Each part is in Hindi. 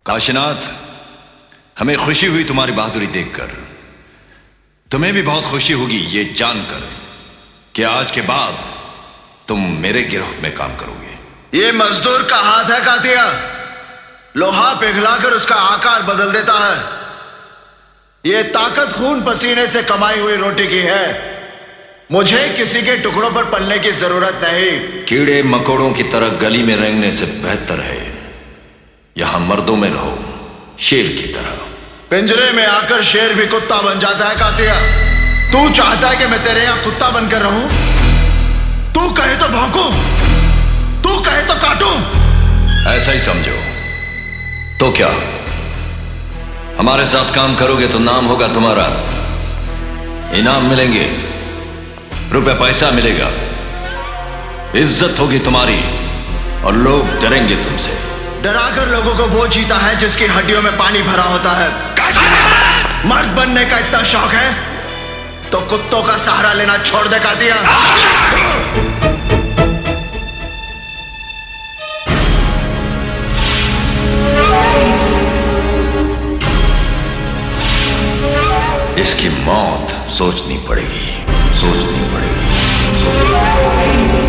काशीनाथ, हमें खुशी हुई तुम्हारी बहादुरी देखकर। तुम्हें भी बहुत खुशी होगी ये जानकर कि आज के बाद तुम मेरे गिरोह में काम करोगे। ये मजदूर का हाथ है कातिया, लोहा पिघलाकर उसका आकार बदल देता है। ये ताकत खून पसीने से कमाई हुई रोटी की है। मुझे किसी के टुकड़ों पर पलने की जरूरत नहीं। कीड़े मकोड़ों की तरह गली में रेंगने से बेहतर है यहां मर्दों में रहो, शेर की तरह। पिंजरे में आकर शेर भी कुत्ता बन जाता है कातिया। तू चाहता है कि मैं तेरे यहां कुत्ता बनकर रहूं? तू कहे तो भौंकूं, तू कहे तो काटूं। ऐसा ही समझो। तो क्या हमारे साथ काम करोगे तो नाम होगा तुम्हारा, इनाम मिलेंगे, रुपए पैसा मिलेगा, इज्जत होगी तुम्हारी और लोग डरेंगे तुमसे। डराकर लोगों को वो जीता है जिसकी हड्डियों में पानी भरा होता है। मर्द बनने का इतना शौक है तो कुत्तों का सहारा लेना छोड़ दे कातिया। इसकी मौत सोचनी पड़ेगी, सोचनी पड़ेगी, सोचनी पड़ेगी।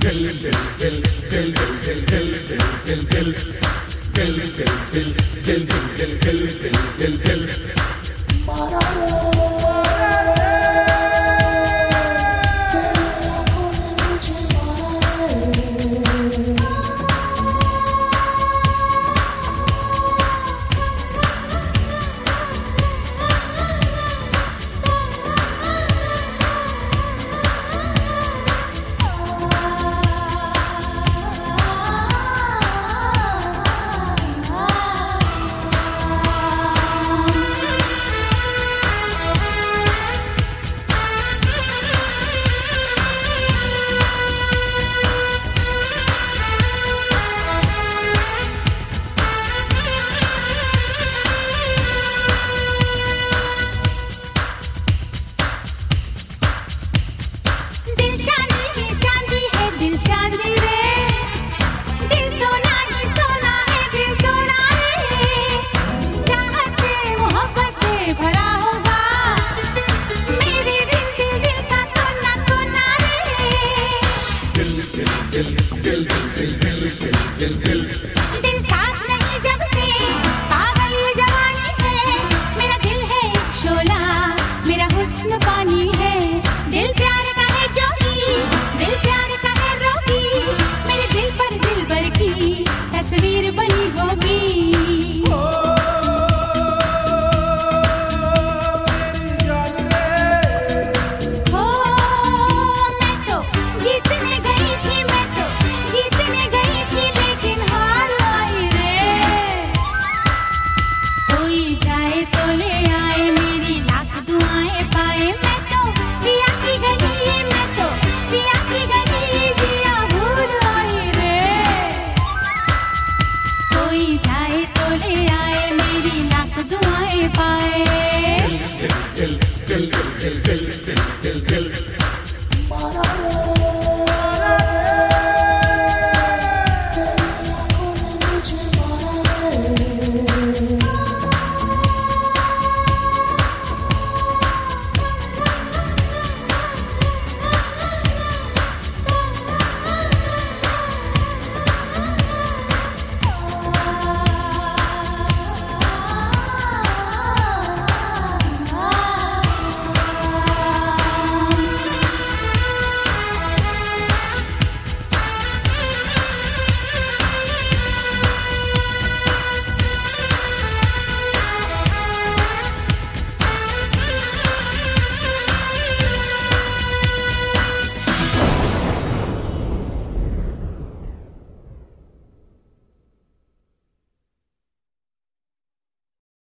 दिल